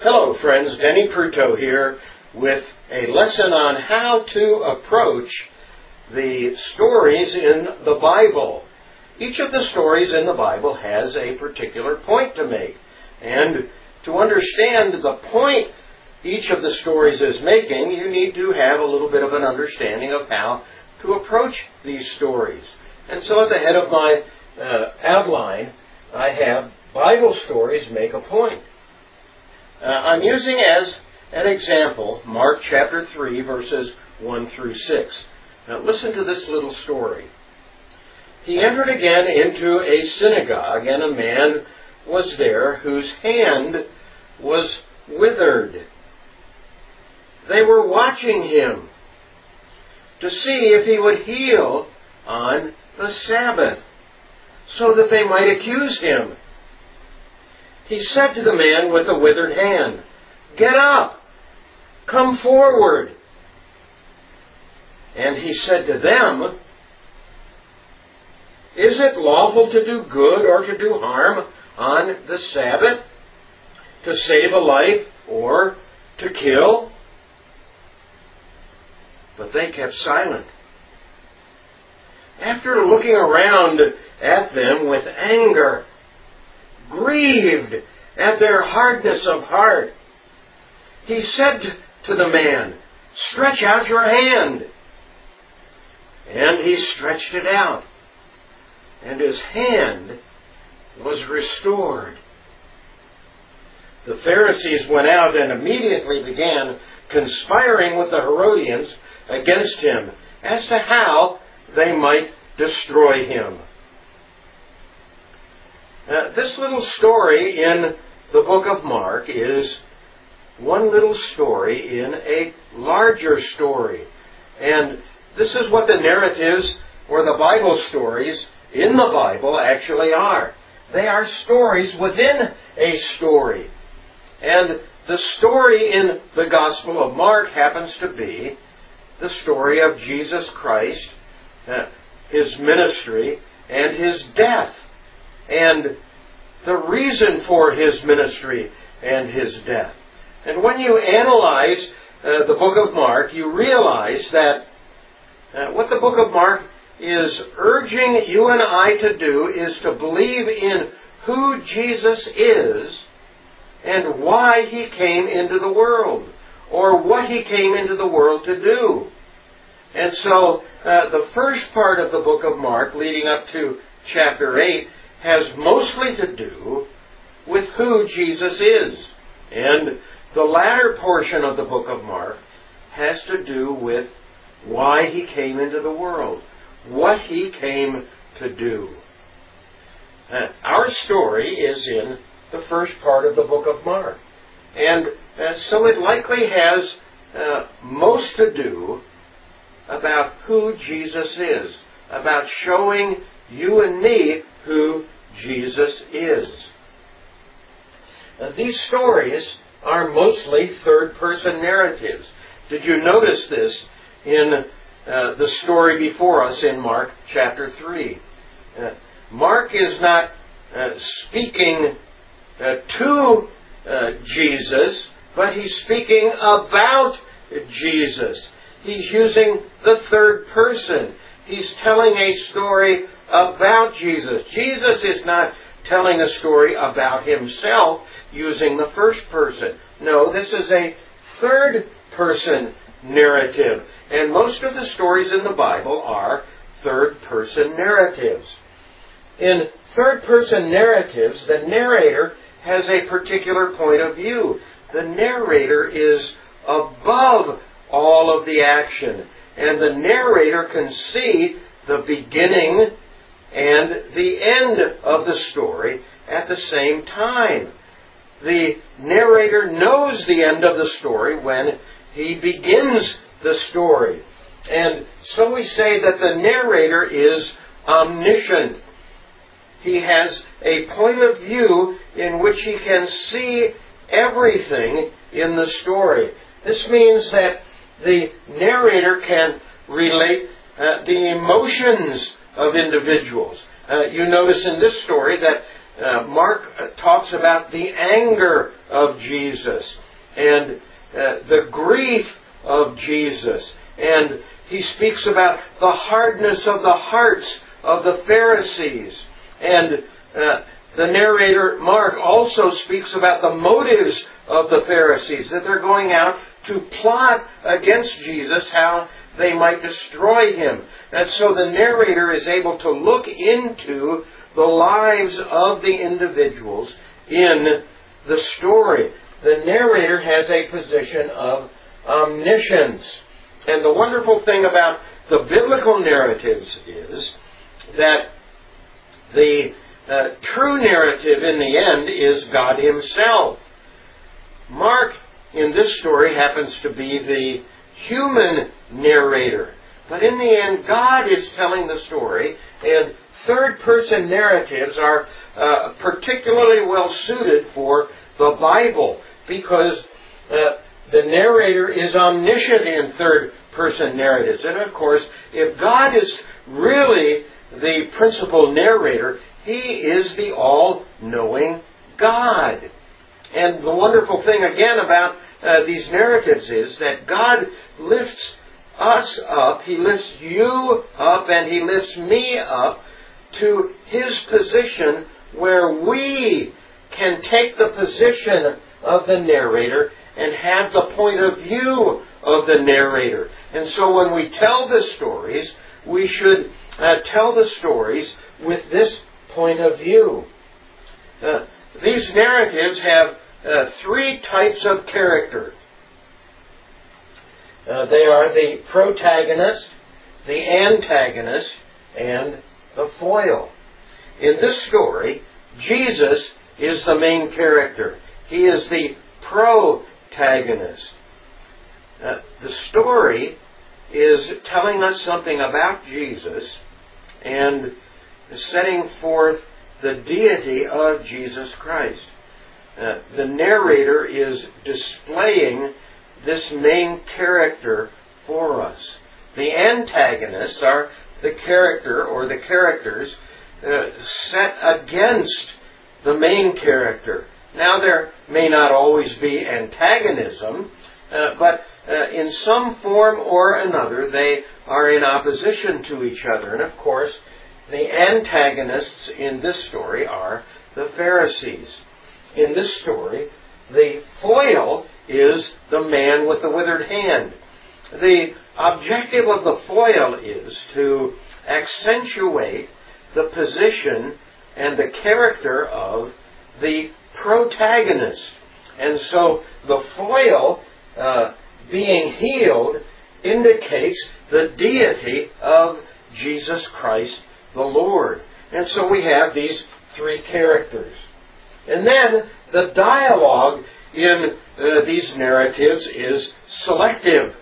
Hello friends, Denny Pruto here with a lesson on how to approach the stories in the Bible. Each of the stories in the Bible has a particular point to make. And to understand the point each of the stories is making, you need to have a little bit of an understanding of how to approach these stories. And so at the head of my outline, I have Bible stories make a point. I'm using as an example Mark chapter 3, verses 1 through 6. Now listen to this little story. He entered again into a synagogue, and a man was there whose hand was withered. They were watching him to see if he would heal on the Sabbath, so that they might accuse him. He said to the man with the withered hand, "Get up, come forward." And he said to them, "Is it lawful to do good or to do harm on the Sabbath? To save a life or to kill?" But they kept silent. After looking around at them with anger, grieved at their hardness of heart, he said to the man, "Stretch out your hand." And he stretched it out, and his hand was restored. The Pharisees went out and immediately began conspiring with the Herodians against him as to how they might destroy him. This little story in the book of Mark is one little story in a larger story. And this is what the narratives or the Bible stories in the Bible actually are. They are stories within a story. And the story in the Gospel of Mark happens to be the story of Jesus Christ, his ministry, and his death, and the reason for his ministry and his death. And when you analyze the book of Mark, you realize that what the book of Mark is urging you and I to do is to believe in who Jesus is and why he came into the world, or what he came into the world to do. And so the first part of the book of Mark, leading up to chapter 8, has mostly to do with who Jesus is. And the latter portion of the book of Mark has to do with why he came into the world, what he came to do. Our story is in the first part of the book of Mark. And so it likely has most to do about who Jesus is, about showing you and me who Jesus is. These stories are mostly third-person narratives. Did you notice this in the story before us in Mark chapter 3? Mark is not speaking to Jesus, but he's speaking about Jesus. He's using the third person. He's telling a story about Jesus. Jesus is not telling a story about himself using the first person. No, this is a third person narrative. And most of the stories in the Bible are third person narratives. In third person narratives, the narrator has a particular point of view. The narrator is above all of the action, and the narrator can see the beginning and the end of the story at the same time. The narrator knows the end of the story when he begins the story. And so we say that the narrator is omniscient. He has a point of view in which he can see everything in the story. This means that the narrator can relate the emotions of individuals. You notice in this story that Mark talks about the anger of Jesus and the grief of Jesus. And he speaks about the hardness of the hearts of the Pharisees. And the narrator, Mark, also speaks about the motives of the Pharisees, that they're going out to plot against Jesus, how they might destroy him. And so the narrator is able to look into the lives of the individuals in the story. The narrator has a position of omniscience. And the wonderful thing about the biblical narratives is that the true narrative in the end is God Himself. Mark, in this story, happens to be the human narrator. But in the end, God is telling the story, and third-person narratives are particularly well suited for the Bible, because the narrator is omniscient in third-person narratives. And of course, if God is really the principal narrator, He is the all-knowing God. And the wonderful thing again about these narratives is that God lifts us up, He lifts you up, and He lifts me up to His position where we can take the position of the narrator and have the point of view of the narrator. And so when we tell the stories, we should tell the stories with this point of view. These narratives have three types of character. They are the protagonist, the antagonist, and the foil. In this story, Jesus is the main character. He is the protagonist. The story is telling us something about Jesus and setting forth the deity of Jesus Christ. The narrator is displaying this main character for us. The antagonists are the character or the characters set against the main character. Now, there may not always be antagonism, but in some form or another they are in opposition to each other. And of course, the antagonists in this story are the Pharisees. In this story, the foil is the man with the withered hand. The objective of the foil is to accentuate the position and the character of the protagonist. And so the foil being healed indicates the deity of Jesus Christ the Lord. And so we have these three characters. And then the dialogue in these narratives is selective.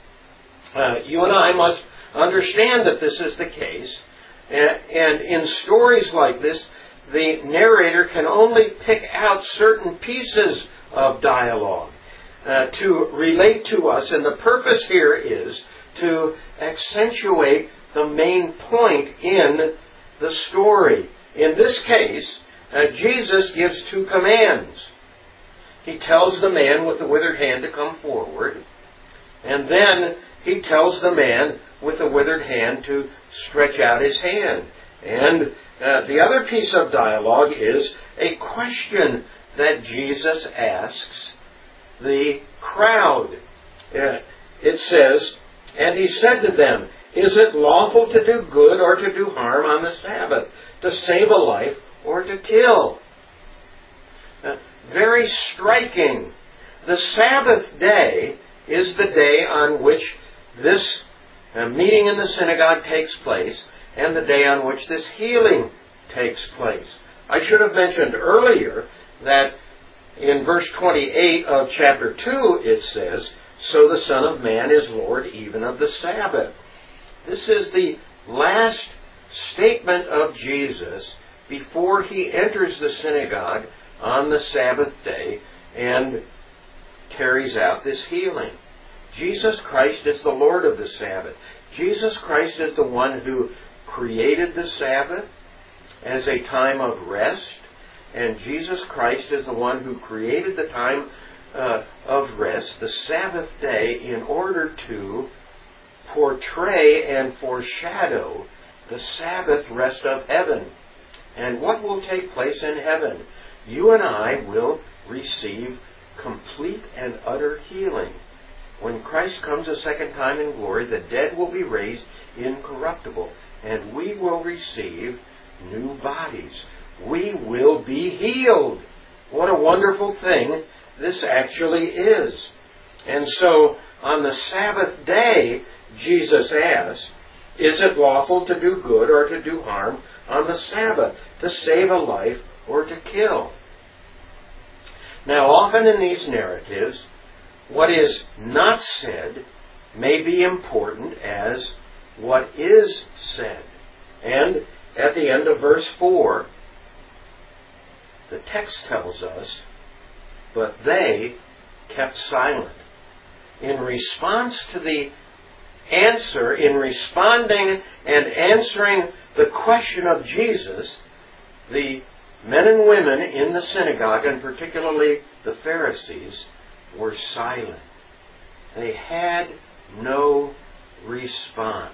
You and I must understand that this is the case. And in stories like this, the narrator can only pick out certain pieces of dialogue to relate to us. And the purpose here is to accentuate the main point in the story. In this case, Jesus gives two commands. He tells the man with the withered hand to come forward, and then he tells the man with the withered hand to stretch out his hand. And the other piece of dialogue is a question that Jesus asks the crowd. It says, "And he said to them, 'Is it lawful to do good or to do harm on the Sabbath, to save a life or to kill?'" Very striking. The Sabbath day is the day on which this meeting in the synagogue takes place, and the day on which this healing takes place. I should have mentioned earlier that in verse 28 of chapter 2 it says, "So the Son of Man is Lord even of the Sabbath." This is the last statement of Jesus before he enters the synagogue on the Sabbath day and carries out this healing. Jesus Christ is the Lord of the Sabbath. Jesus Christ is the one who created the Sabbath as a time of rest, And Jesus Christ is the one who created the time of rest, the Sabbath day, in order to portray and foreshadow the Sabbath rest of heaven. And what will take place in heaven? You and I will receive complete and utter healing. When Christ comes a second time in glory, the dead will be raised incorruptible, and we will receive new bodies. We will be healed. What a wonderful thing this actually is. And so, on the Sabbath day, Jesus asked, is it lawful to do good or to do harm on the Sabbath, to save a life or to kill? Now, often in these narratives, what is not said may be important as what is said. And at the end of verse 4, the text tells us, but they kept silent. In response to the answer, in responding and answering the question of Jesus, the men and women in the synagogue, and particularly the Pharisees, were silent. They had no response.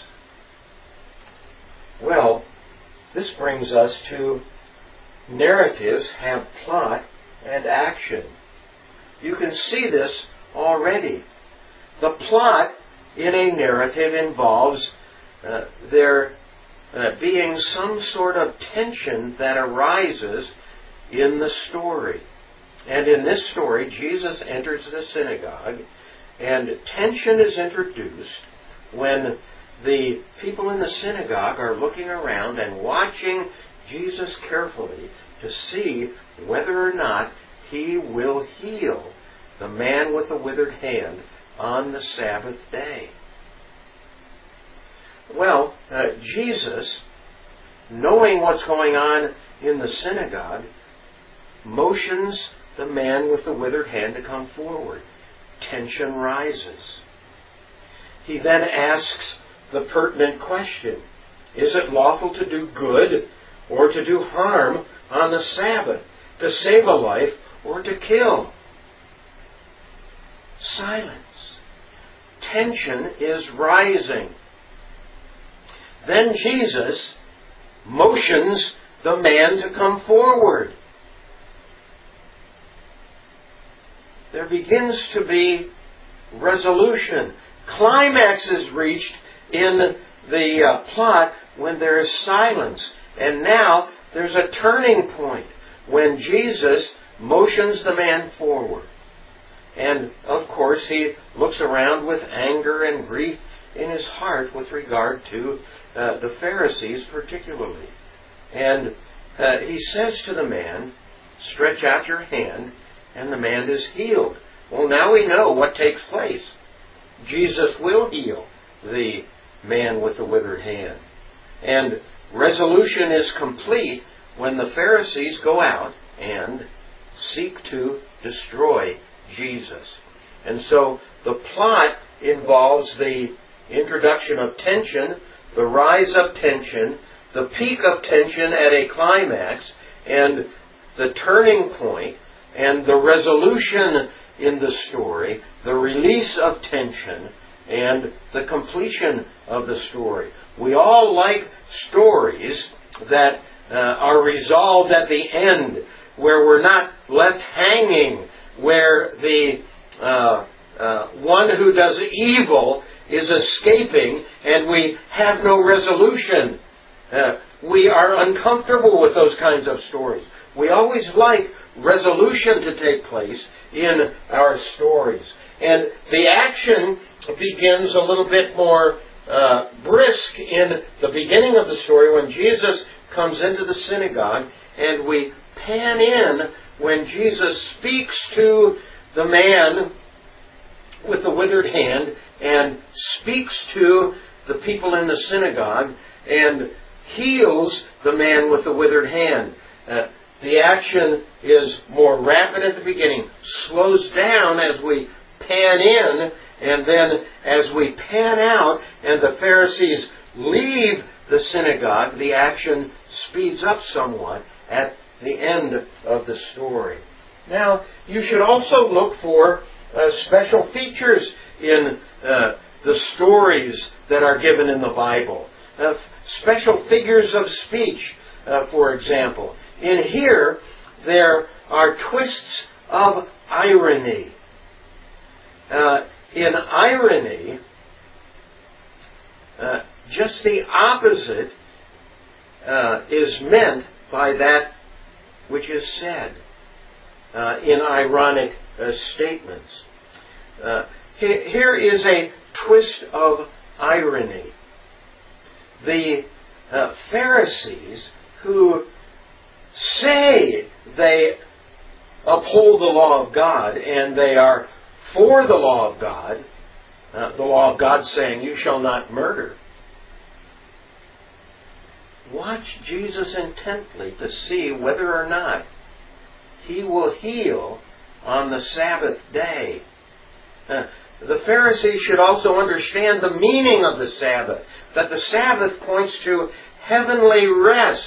Well, this brings us to narratives have plot and action. You can see this already. The plot in a narrative involves there being some sort of tension that arises in the story. And in this story, Jesus enters the synagogue, and tension is introduced when the people in the synagogue are looking around and watching Jesus carefully to see whether or not he will heal the man with the withered hand on the Sabbath day. Well, Jesus, knowing what's going on in the synagogue, motions the man with the withered hand to come forward. Tension rises. He then asks the pertinent question, is it lawful to do good or to do harm on the Sabbath, to save a life or to kill? Silence. Tension is rising. Then Jesus motions the man to come forward. There begins to be resolution. Climax is reached in the plot when there is silence. And now there's a turning point when Jesus motions the man forward. And, of course, he looks around with anger and grief in his heart with regard to the Pharisees particularly. And he says to the man, stretch out your hand, and the man is healed. Well, now we know what takes place. Jesus will heal the man with the withered hand. And resolution is complete when the Pharisees go out and seek to destroy Jesus. And so the plot involves the introduction of tension, the rise of tension, the peak of tension at a climax, and the turning point, and the resolution in the story, the release of tension, and the completion of the story. We all like stories that are resolved at the end, where we're not left hanging, where the one who does evil is escaping and we have no resolution. We are uncomfortable with those kinds of stories. We always like resolution to take place in our stories. And the action begins a little bit more brisk in the beginning of the story when Jesus comes into the synagogue, and we pan in when Jesus speaks to the man with the withered hand and speaks to the people in the synagogue and heals the man with the withered hand. The action is more rapid at the beginning, slows down as we pan in, and then as we pan out and the Pharisees leave the synagogue, the action speeds up somewhat at the end of the story. Now, you should also look for special features in the stories that are given in the Bible. Special figures of speech, for example. In here, there are twists of irony. In irony, just the opposite is meant by that which is said in ironic statements. Here is a twist of irony. The Pharisees, who say they uphold the law of God and they are for the law of God saying, "You shall not murder." Watch Jesus intently to see whether or not he will heal on the Sabbath day. The Pharisees should also understand the meaning of the Sabbath, that the Sabbath points to heavenly rest.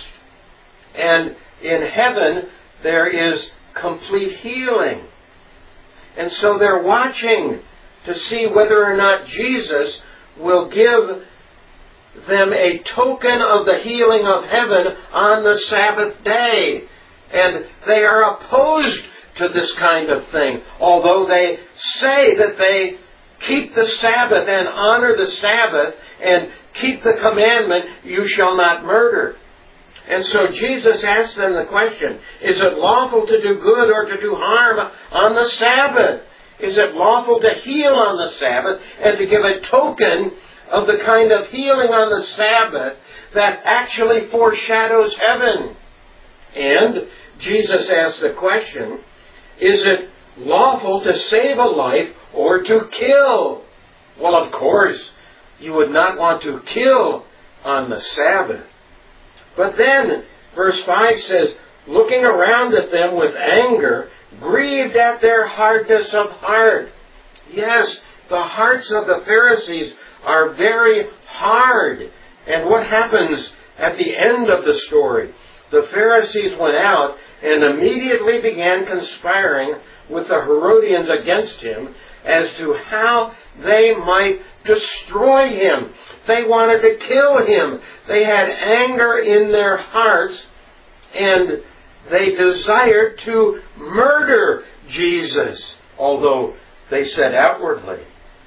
And in heaven, there is complete healing. And so they're watching to see whether or not Jesus will give them a token of the healing of heaven on the Sabbath day. And they are opposed to this kind of thing, although they say that they keep the Sabbath and honor the Sabbath and keep the commandment, "You shall not murder." And so Jesus asks them the question, is it lawful to do good or to do harm on the Sabbath? Is it lawful to heal on the Sabbath and to give a token of the kind of healing on the Sabbath that actually foreshadows heaven? And Jesus asks the question, is it lawful to save a life or to kill? Well, of course, you would not want to kill on the Sabbath. But then, verse 5 says, looking around at them with anger, grieved at their hardness of heart. Yes, the hearts of the Pharisees are very hard. And what happens at the end of the story? The Pharisees went out and immediately began conspiring with the Herodians against him as to how they might destroy him. They wanted to kill him. They had anger in their hearts, and they desired to murder Jesus, although they said outwardly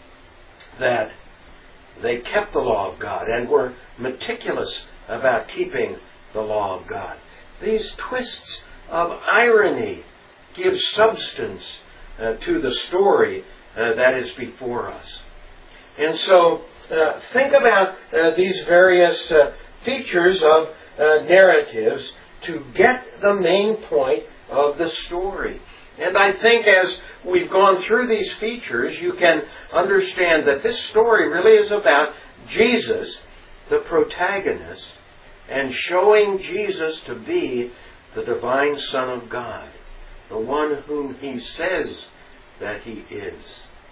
that they kept the law of God and were meticulous about keeping the law of God. These twists of irony give substance to the story that is before us. And so think about these various features of narratives to get the main point of the story. And I think as we've gone through these features, you can understand that this story really is about Jesus, the protagonist, and showing Jesus to be the divine Son of God, the one whom he says that he is.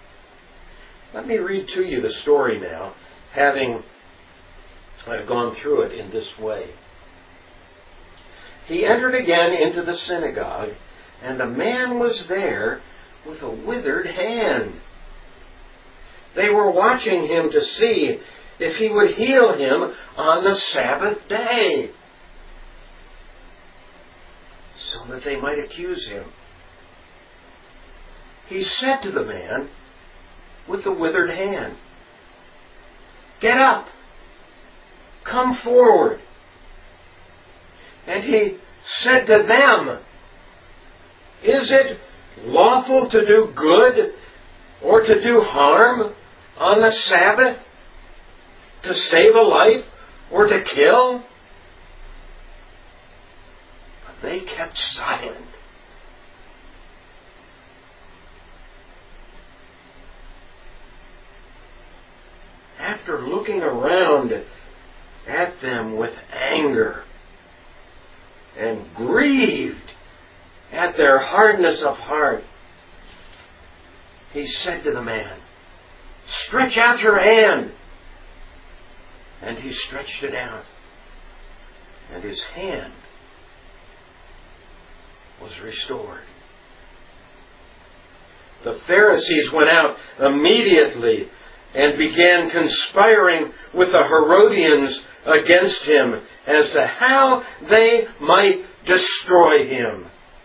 Let me read to you the story now, having gone through it in this way. He entered again into the synagogue, and a man was there with a withered hand. They were watching him to see if he would heal him on the Sabbath day, so that they might accuse him. He said to the man with the withered hand, "Get up, come forward." And he said to them, "Is it lawful to do good or to do harm on the Sabbath? To save a life or to kill?" But they kept silent. After looking around at them with anger and grieved at their hardness of heart, he said to the man, "Stretch out your hand." And he stretched it out, and his hand was restored. The Pharisees went out immediately and began conspiring with the Herodians against him as to how they might destroy him.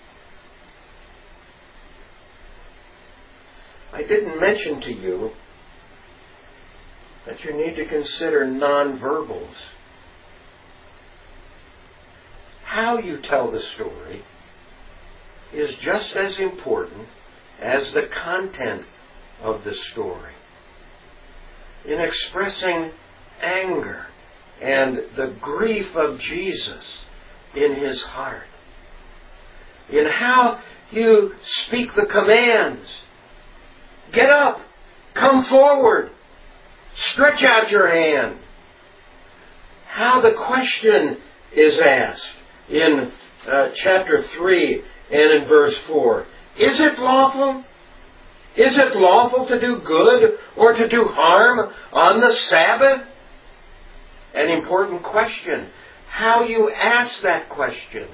I didn't mention to you that you need to consider nonverbals. How you tell the story is just as important as the content of the story. In expressing anger and the grief of Jesus in his heart. In how you speak the commands. Get up, come forward, stretch out your hand. How the question is asked in chapter 3 and in verse 4. Is it lawful? Is it lawful to do good or to do harm on the Sabbath? An important question. How you ask that question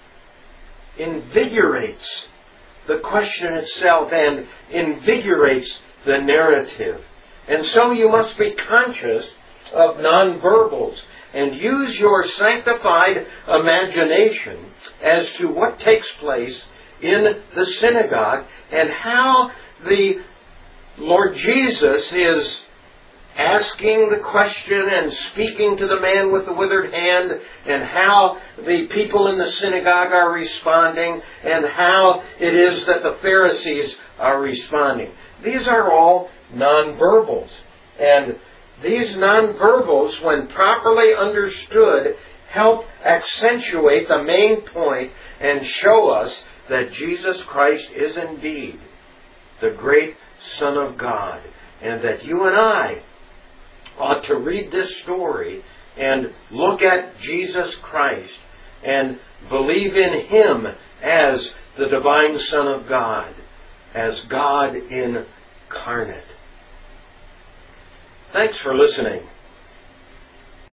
invigorates the question itself and invigorates the narrative. And so you must be conscious of nonverbals and use your sanctified imagination as to what takes place in the synagogue and how the Lord Jesus is asking the question and speaking to the man with the withered hand, and how the people in the synagogue are responding, and how it is that the Pharisees are responding. These are all nonverbals. And these nonverbals, when properly understood, help accentuate the main point and show us that Jesus Christ is indeed the great Son of God, and that you and I ought to read this story and look at Jesus Christ and believe in Him as the divine Son of God, as God incarnate. Thanks for listening.